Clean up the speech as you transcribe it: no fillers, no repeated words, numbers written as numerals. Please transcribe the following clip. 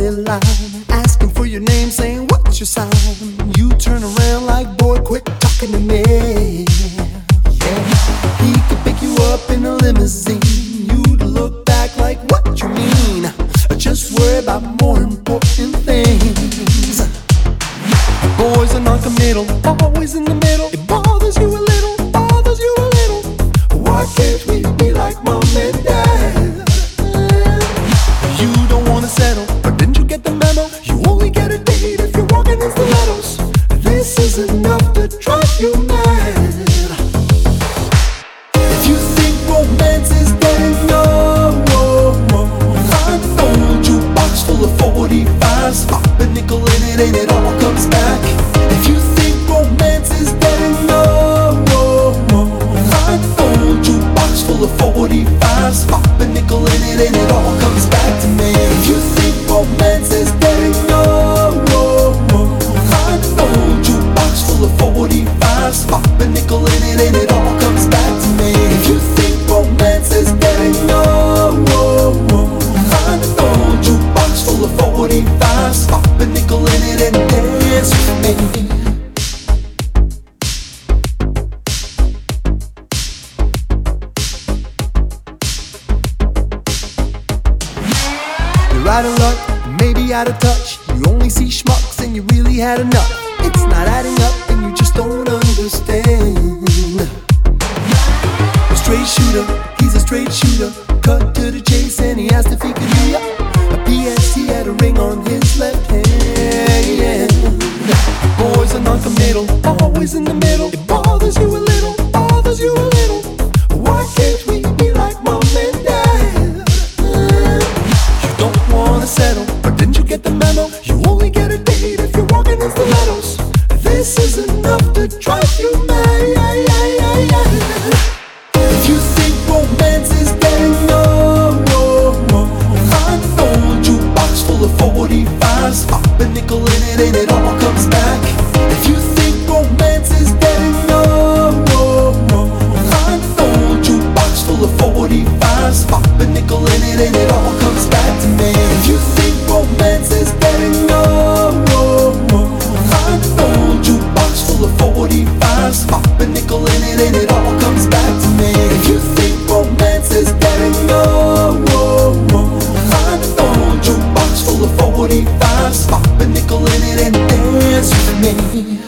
red line, asking for your name, saying what's your sign. You turn around like, boy, quit talking to me. Yeah, he could pick you up in a limousine. You'd look back like, what you mean? Just worry about more important things. Boys are non-committal, always in the middle. It bothers you a little, bothers you a little. Why can't we be like mom and dad? You don't wanna settle, but didn't you get the memo? You only get a date if you're walking in stilettos. This is enough to drive you mad. If you think romance is dead, no, blindfold jukebox full of 45s. Pop a nickel in it and it all comes back. If you think romance is dead, no, blindfold jukebox full of 45s. Pop a nickel in it and it all comes back to me. If you think romance is dead, no, blindfold jukebox full of 45s. Pop a nickel in it and it all comes back to me. If you think romance is dead, no, blindfold jukebox full of 45s. Pop a nickel in it and dance with me. You're out of luck, maybe out of touch. You only see schmucks and you really had enough. It's not adding up and you just don't understand. A straight shooter, he's a straight shooter. Cut to the chase and he asked if he could be up. A PS, he had a ring on his left hand. Boys are non-committal, always in the middle. It bothers you a little, bothers you a little. Why can't we be like mom and dad? You don't wanna settle, but didn't you get the memo? You only get a date if you're walking in stilettos. This is enough to drive you mad. If you think romance is dead, no, blindfold jukebox full of 45s. Pop a nickel in it and it all comes back. If you think romance is dead, no, blindfold jukebox full of 45s. Pop a nickel in it and it all comes back to me. If you think romance is dead, no, blindfold jukebox full of 45s. Pop a nickel in it and it all comes back to me. If you think romance is dead, no, blindfold jukebox full of 45s. Pop a nickel in it and dance with me.